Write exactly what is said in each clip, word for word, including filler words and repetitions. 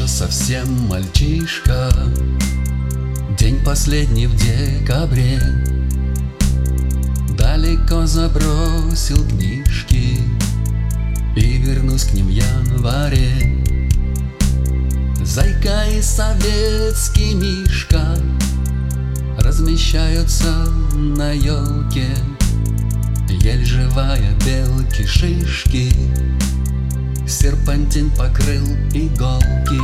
еще совсем мальчишка. День последний в декабре. Далеко забросил книжки и вернусь к ним в январе. Зайка и советский мишка размещаются на елке. Ель живая, белки, шишки, серпантин покрыл иголки.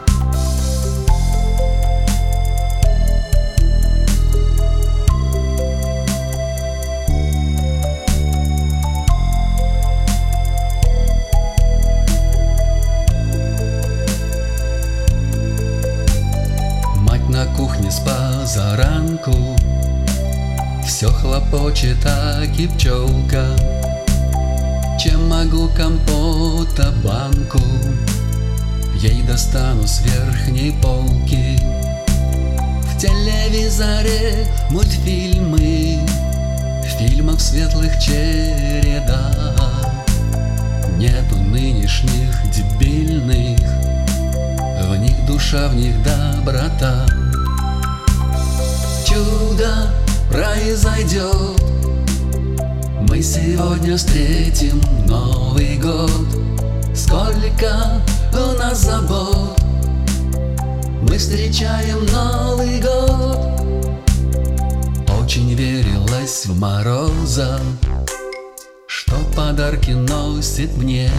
Мать на кухне с позаранку все хлопочет, аки пчелка. Чем могу компота банку ей достану с верхней полки. В телевизоре мультфильмы, фильмов светлых череда. Нету нынешних дебильных, в них душа, в них доброта. Чудо произойдет, мы сегодня встретим Новый год. Сколько у нас забот, мы встречаем Новый год. Очень верилось в Мороза, что подарки носит мне,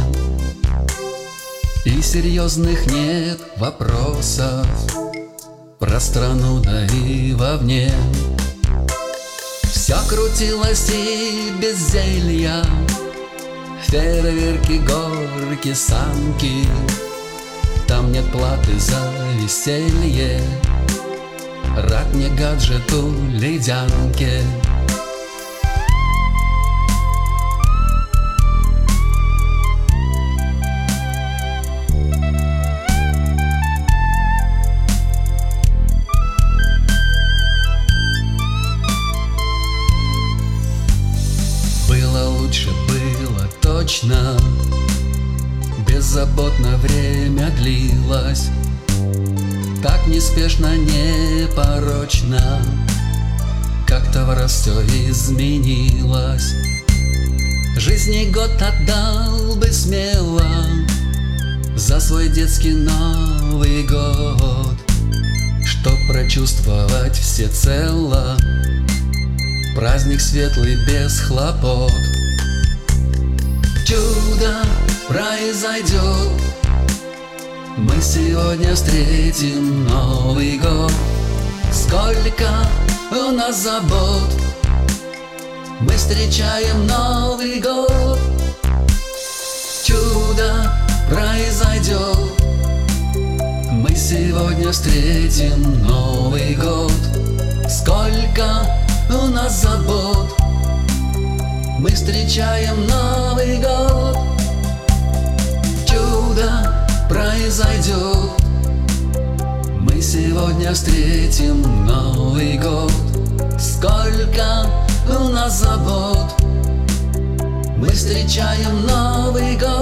и серьезных нет вопросов про страну, да и вовне. Все крутилось и без зелья, фейерверки, горки, санки. Там нет платы за веселье, рад мне гаджету, ледянке. Было лучше, было точно, беззаботно время длилось, так неспешно, непорочно, как-то враз все изменилось. Жизни год отдал бы смело за свой детский Новый год, чтоб прочувствовать всецело праздник светлый без хлопот. Чудо произойдет, мы сегодня встретим Новый год. Сколько у нас забот, мы встречаем Новый год. Чудо произойдет, мы сегодня встретим Новый год. Сколько у нас забот, мы встречаем Новый год. Чудо произойдет, мы сегодня встретим Новый год. Сколько у нас забот, мы встречаем Новый год.